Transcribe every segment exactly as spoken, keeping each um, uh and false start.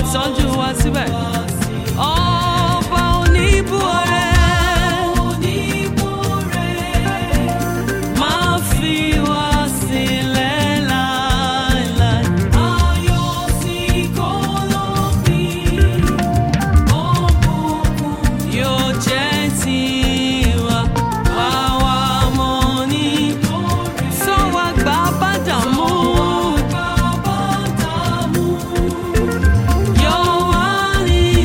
tọ́jú wa síbẹ̀. Ọba oníbú ọrẹ, máa fi wá sílẹ̀ láéláé. Ayọ̀ tí kò lópin, òkùnkùn yóò jẹ́ tiwa. Wá wá mọ́ ní sọ wá gbà bá dààmú. Yóò wá ní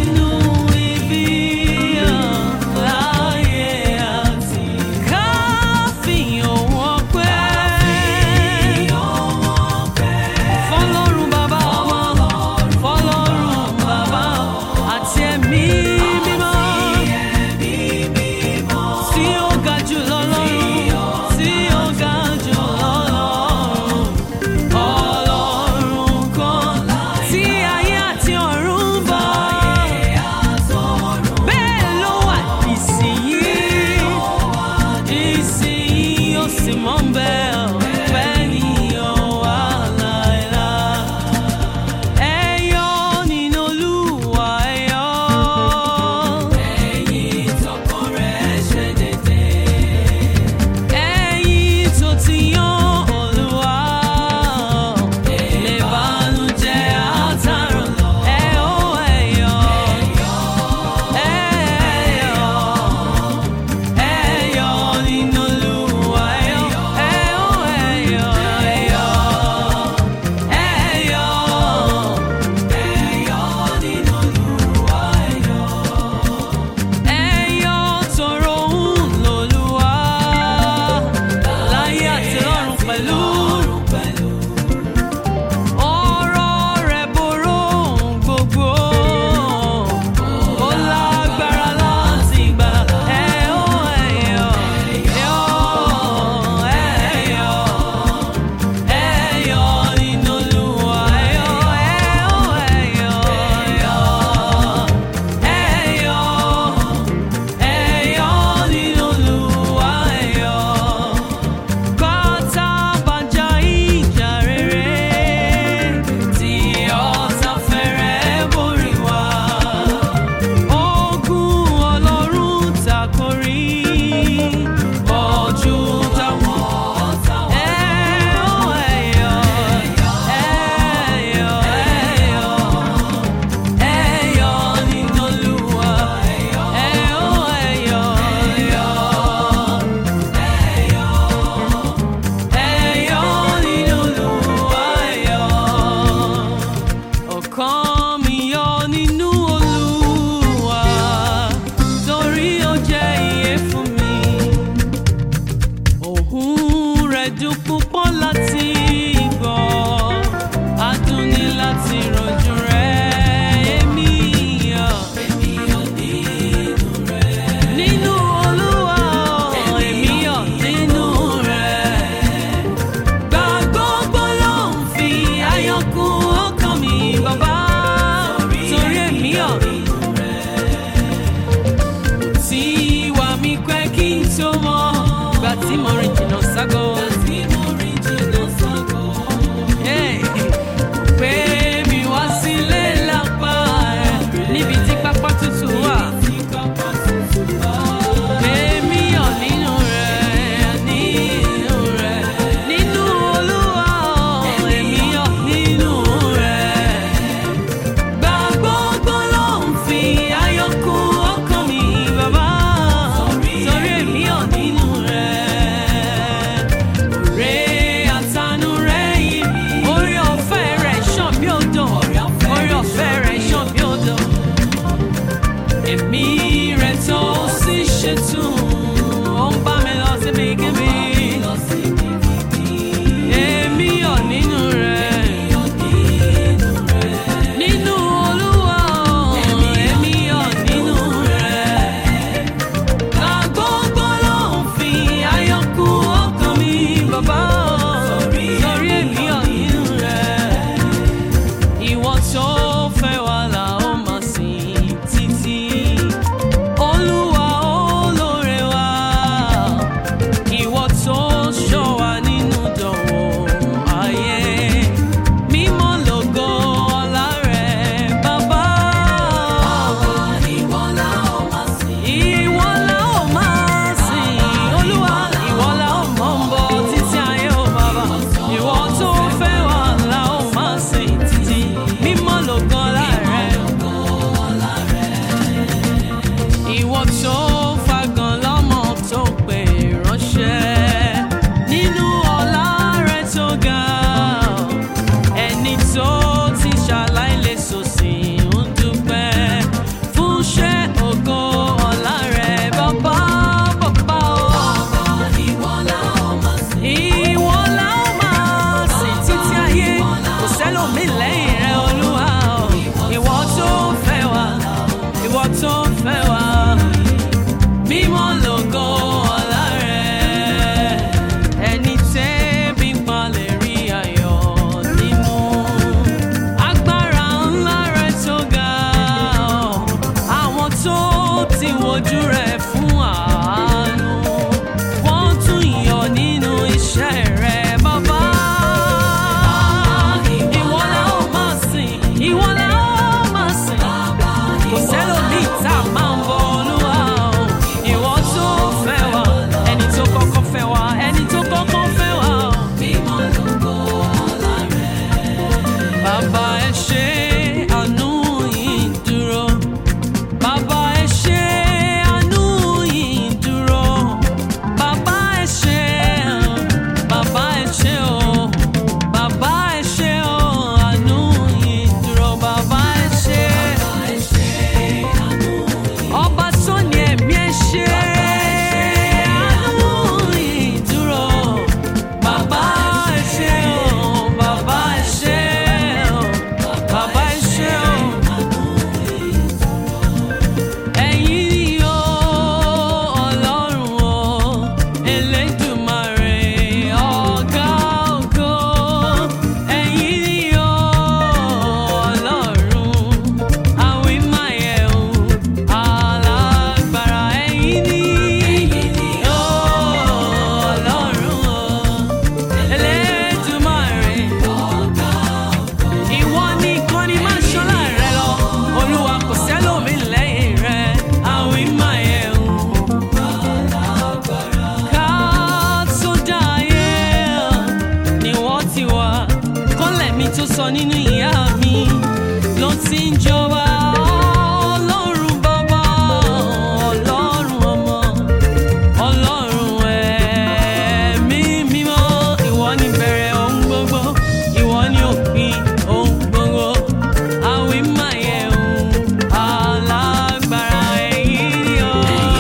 tó sọ nínú ìyá mi ló ti ń jọba. Ọlọ́run bàbá, Ọlọ́run ọmọ, Ọlọ́run ẹ̀mí mímọ́. Ìwọ ni ìbẹ̀rẹ̀ ohun gbogbo, ìwọ ni òpin ohun gbogbo. Àwí máa yẹ ohun alágbára ẹ̀yìn ni ọ́.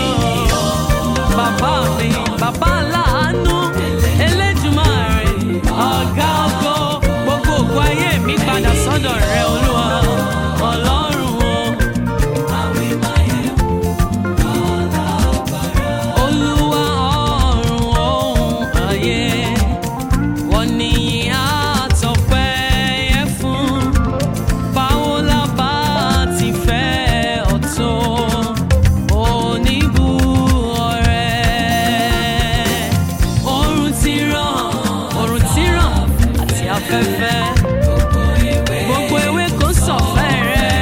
Bàbá mi, bàbá aláàánú, Elédùmarè, ọ̀gá ògo, gbogbo ògo ayé mi padà sọ́dọ̀ rẹ Olúwa. Ọlọ́run o, àwí máa yẹ ohun alágbára. Olúwa ọ̀run ohun ayé, wọ́n ní ìyìn àtọpẹ́ yẹ fún. Báwo la bá ti fẹ́ ọ tó, oníbú ọrẹ. Oòrùn ti ràn, oòrùn ti ràn àti afẹ́fẹ́, gbogbo ewé kò sọ̀fẹ́ rẹ.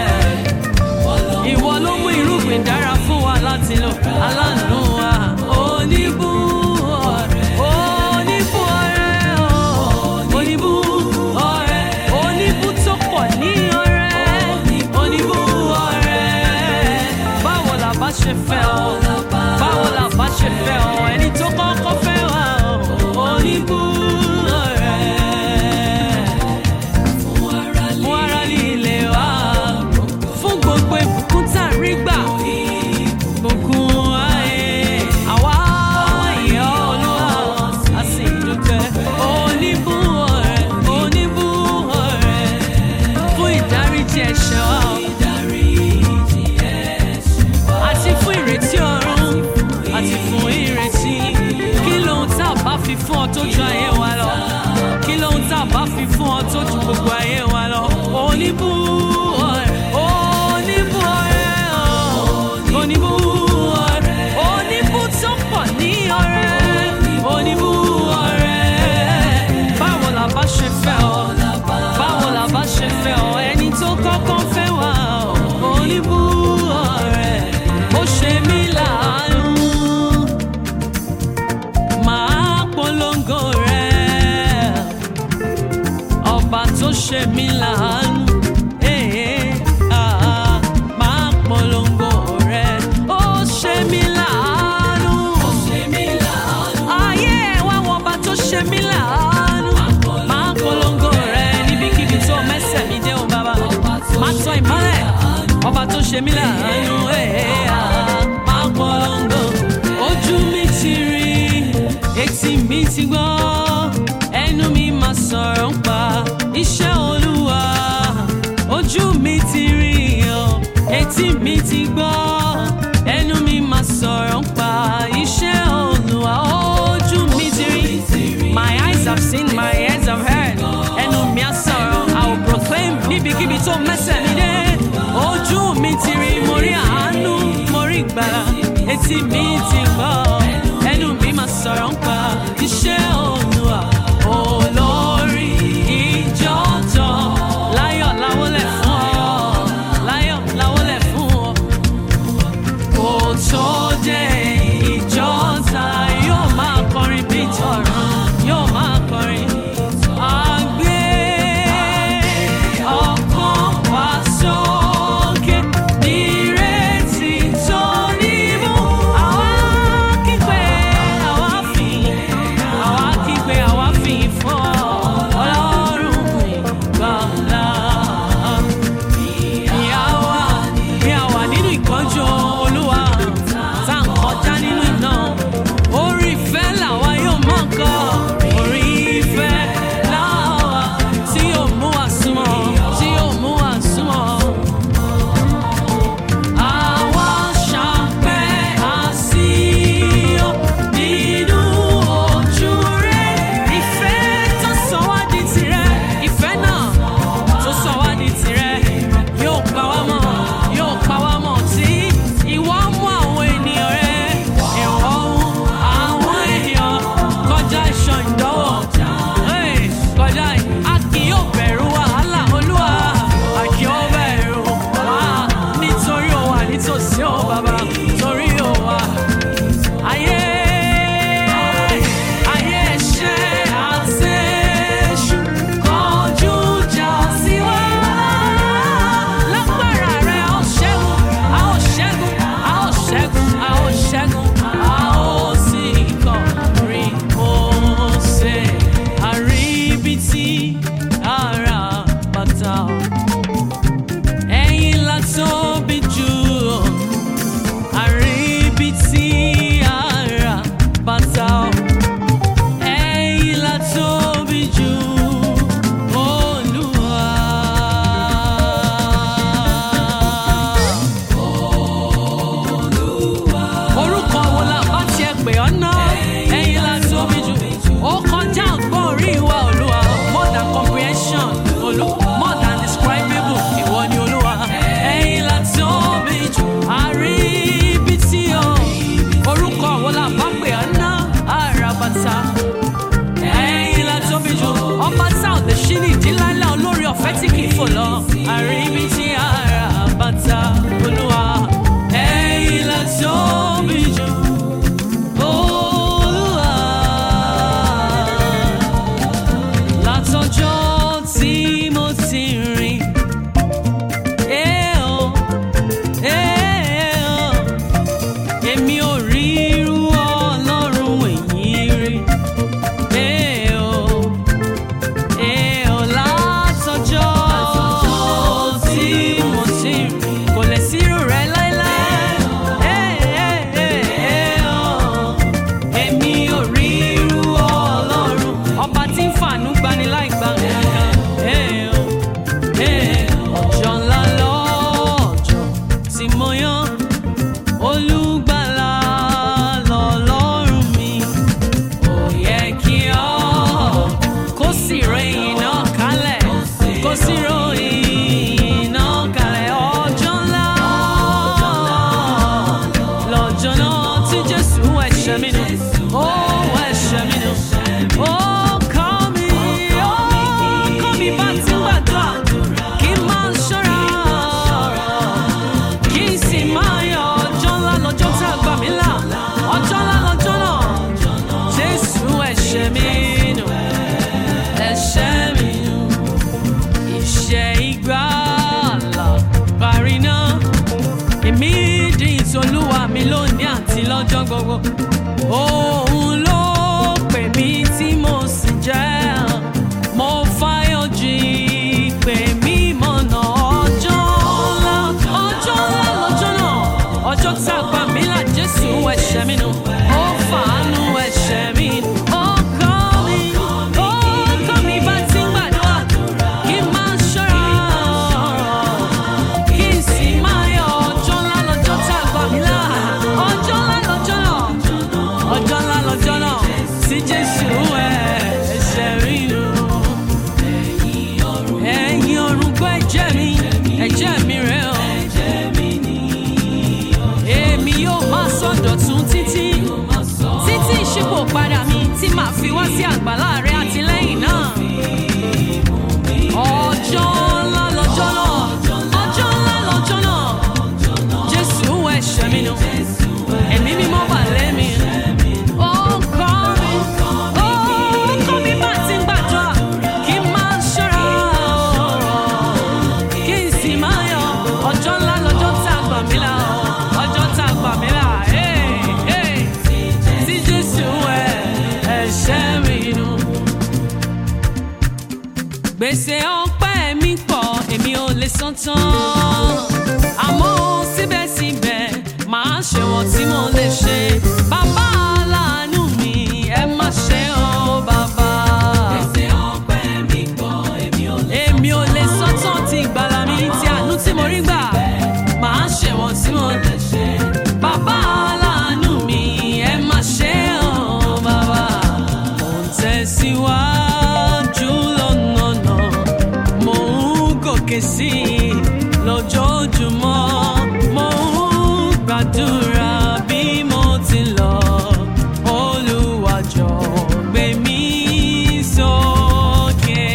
Ìwọ ló mú irúgbìn dára fún wa láti lò, aláàánú wa. Oníbú ọrẹ, oníbú ọrẹ, oníbú ọrẹ, oníbú tó pọ̀ ní ọrẹ, oníbú ọrẹ. Báwo la bá ṣe fẹ́ ọ, báwo la bá ṣe fẹ́ ọ, ẹni tó kọ́kọ́ fẹ́ wa ọ. Oníbú ọrẹ, fún ara líle wa, fún gbogbo ìbùkún tá a rí gbà. Ìbùkún ayé, àwa yìn ọ́ Olúwa, a sì dúpẹ́. Oníbú ọrẹ, oníbú ọrẹ, fún ìdáríjì ẹ̀ṣẹ̀ wa o, àti fún ìrètí ọ̀run, àti fún ìrètí. Kí lóhun tá a bá fi fún ọ tó ju ayé wa lọ? Kí lóhun tá a bá fi fún ọ tó ju gbogbo ayé wa lọ? Oníbú ọrẹ, oníbú ọrẹ, oníbú ọrẹ, oníbú tó pọ̀ ní ọrẹ, oníbú ọrẹ. Báwo la bá ṣe fẹ́ ọ, báwo la bá ṣe fẹ́ ọ, ẹni tó kọ́kọ́ fẹ́ wa ọ. Oníbú ọrẹ, ó ṣe mí láàánú, màá polongo rẹ̀. Ọba tó ṣe mí láàánú, eh, ah, màá polongo rẹ̀. Ó ṣe mí láàánú, ayé wa wo ọba tó ṣe mí láàánú. Màá polongo rẹ̀ níbikíbi tó mẹ́sẹ̀ mi dé o bàbá. Màá tọ ìmọ́lẹ̀ ọba tó ṣe mí láàánú, eh, ah, màá polongo. Ojú mi ti rí, etí mi ti gbọ́, ẹnu mi máa sọ̀rọ̀ ń pa iṣẹ́ Olúwa. Ojú mi ti rí o, etí mi ti gbọ́, ẹnu mi máa sọ̀rọ̀ ń pa iṣẹ́ Olúwa. Ojú mi ti rí, my eyes have seen, my ears have heard, ẹnu mi á sọ̀rọ̀, I will proclaim níbikíbi tó mẹ́sẹ̀ mi dé. Ojú mi ti rí, mo rí àánú, mo rí ìgbàlà, etí mi ti gbọ́, ẹnu mi máa sọ̀rọ̀ ń pa iṣẹ́ Olúwa. Olórí ìjọ tán, láyọ̀ láwọlẹ̀ fún ọ, láyọ̀ láwọlẹ̀ fún ọ. Kò tó dé ìjọ ta, yóò máa kọrin bí tọ̀run, yóò máa kọrin. Àgbé ọkàn wa sókè, nírètí tó nímú. Àwa àríbítí ara bàtà Olúwa ẹ̀yin lẹ tóbi jù. Olúwa látọjọ́ tí mo ti rìn èmi ò rí irú Ọlọ́run èyí rí. Látọjọ́ tí mo ti rìn kò lè sí irú rẹ̀ láéláé. Èmi ò rí irú Ọlọ́run ọba tí ń fàánú gbani láì gbà kankan. Ọjọ́ ńlá lọ́jọ́ tí mo yàn Olùgbàlà lọ́lọ́run mi. Ó yẹ kí ọ kó sì ròyìn náà kalẹ̀, kó sì ròyìn náà kalẹ̀. Ọjọ́ ńlá lọ́jọ́ náà tí Jésù ẹ̀ṣẹ̀ mi nù, ó ẹ̀ṣẹ̀ mi nù. Ó kọ́ mi, ó kọ́ mi bá ti ń gbàdúrà kí n máa ṣọ́ra, kí n sì máa yọ̀. Ọjọ́ ńlá lọ́jọ́ tá a gbà mí là, ọjọ́ ńlá lọ́jọ́ náà. Jésù ẹ̀ṣẹ̀ mi nù, ẹ̀ṣẹ̀ mi nù. Ìṣẹ́ ìgbàlà parí náà. Èmi di ìtòlúwa mi lónìí àti lọ́jọ́ gbogbo. Òun ló pè mí tí mo sì jẹ́. Mo fáyọ̀ jí pè mí mọ̀nà. Ọjọ́ ńlá, ọjọ́ ńlá lọ́jọ́ náà. Ọjọ́ tá a gbà mí là, Jésù ẹ̀ṣẹ̀ mi nù, ó fàánú ẹ̀ṣẹ̀ mi nù. Ó kọ́ mi, ó kọ́ mi bá ti ń gbàdúrà kí n máa ṣọ́ra, kí n sì máa yọ̀. Ọjọ́ ńlá lọ́jọ́ tá a gbà mí là, ọjọ́ ńlá lọ́jọ́ náà, ọjọ́ ńlá lọ́jọ́ náà tí Jésù ẹ̀ṣẹ̀ mi nù. Ẹ̀yin ọ̀run gbọ́ ẹ̀jẹ̀ mi, ẹ̀jẹ̀ mi rẹ̀ o. Èmi yóò máa sọ̀dọ̀tun títí, títí ìṣípò padà mi tí màá fi wá sí àgbàlá rẹ̀ àtìlẹ́yìn náà. Ọjọ́ ńlá lọ́jọ́ náà, ọjọ́ ńlá lọ́jọ́ náà. Jésù ẹ̀ṣẹ̀ mi nù, ẹ̀mí mímọ́ bà lé mi. Ó kọ́ mi, ó kọ́ mi bá ti ń gbàdúrà kí n máa ṣọ́ra, kí n sì máa yọ̀. Ọjọ́ ńlá lọ́jọ́ tá a gbà mí là, ọjọ́ tá a gbà mí là. Tí Jésù ẹ̀ṣẹ̀ mi nù. Gbèsè ọpẹ́ mi pọ̀, èmi ò lè san tán. Àmọ́ síbẹ̀síbẹ̀ màá ṣe wọ́n tí mo lè ṣe. Bàbá aláàánú mi, ẹ má ṣe o bàbá. Gbèsè ọpẹ́ mi pọ̀, èmi ò lè san tán. Èmi ò lè san tán ti ìgbàlà mi, ti àánú tí mo rí gbà. Màá ṣe wọ́n tí mo lè ṣe. Bàbá aláàánú mi, ẹ má ṣe o bàbá. Mo ń tẹ̀síwájú lọ́nà náà, mo ń gòkè sí i lójoojúmọ́. Mo ń gbàdúrà bí mo ti lọ. Olúwa jọ̀ọ́ gbé mi sókè.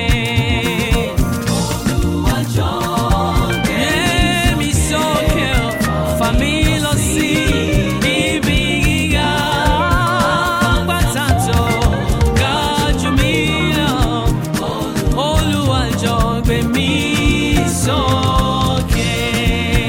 Olúwa jọ̀ọ́ gbé mi sókè, fà mí lọ sí ibi gíga. Àpáta tó ga jù mí lọ. Olúwa jọ̀ọ́ gbé mi sókè.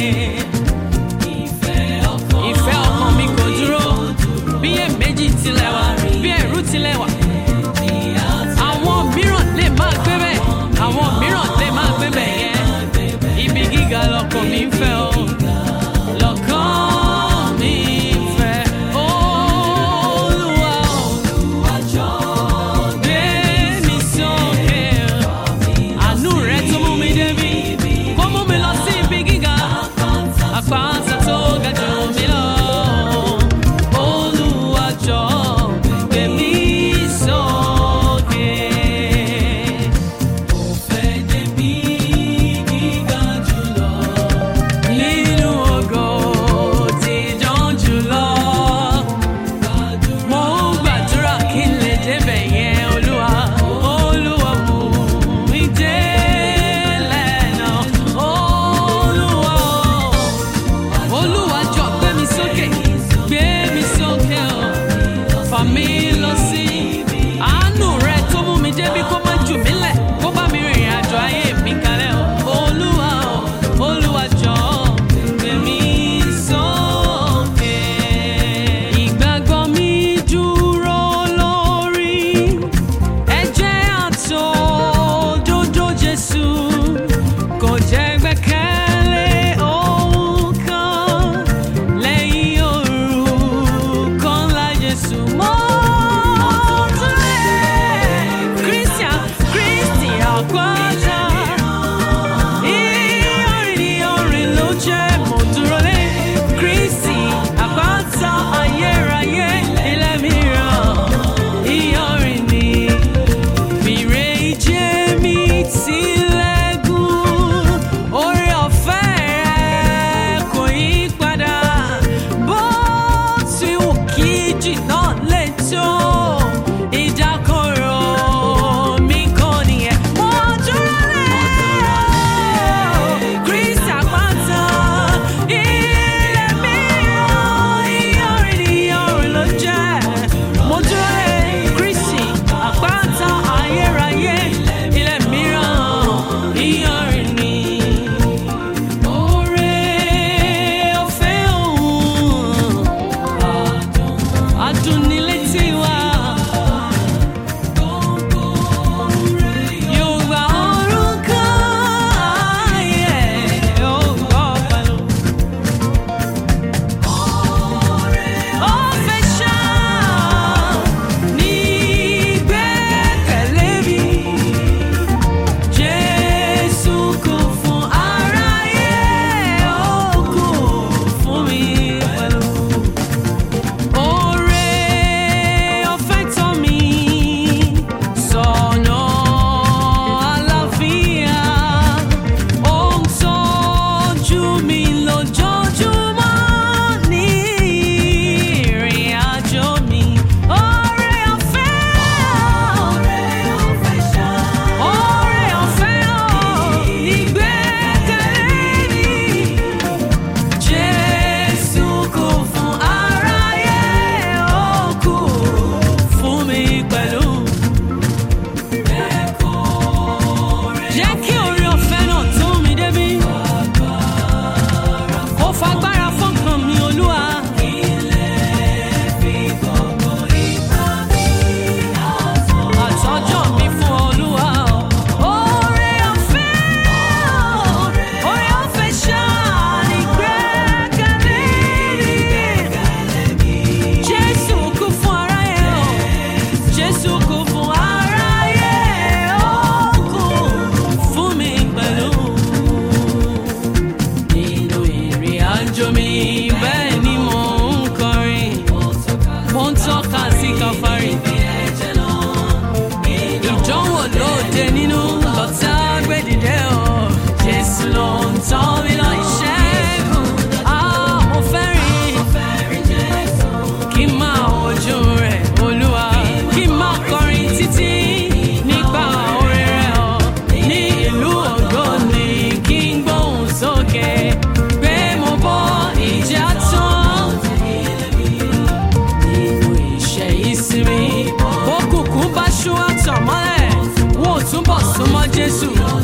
súnmọ́ Jésù.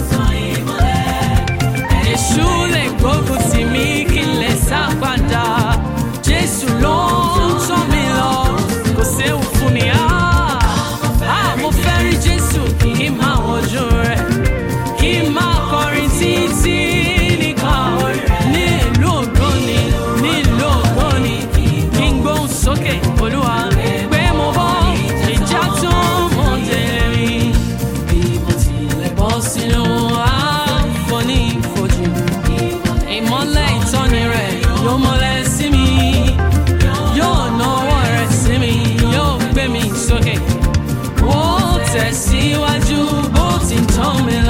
Èṣù lè gbógun tì mí kí n lè sá padà. Jésù ló ń tọ́ mi lọ, kò séwu fún mi. Ah, ah, mo fẹ́ rí Jésù kí n máa wojú rẹ̀, kí n máa kọrin títí nìkan ní ìlú ògbóni, ní ìlú ògbóni. Kí n gbóhùn sókè, Olúwa, pé mo bọ́ ìjà tó mọ̀ délé mi. Bí mo tilẹ̀ bọ́ sínú àfonífojì, ìmọ́lẹ̀ ìtọ́ni rẹ̀ yóò mọ́lẹ̀ sí mi, yóò nawọ́ rẹ̀ sí mi, yóò gbé mi sókè. Ó tẹ̀síwájú bó ti ń tọ́ mi